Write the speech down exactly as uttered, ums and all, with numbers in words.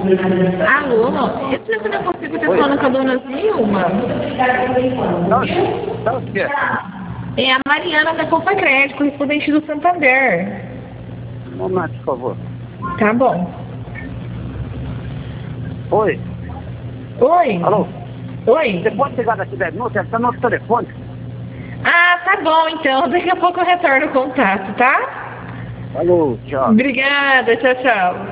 Alô, esse eu não consigo estar falando com a dona Zilma. Não, o que é? É a Mariana da Copa Crédito, correspondente do Santander. Um momento, por favor. Tá bom. Oi. Oi. Alô? Oi. Você pode chegar daqui dez minutos? Ela está no nosso telefone. Ah, tá bom então. Daqui a pouco eu retorno o contato, tá? Alô, tchau. Obrigada, tchau, tchau.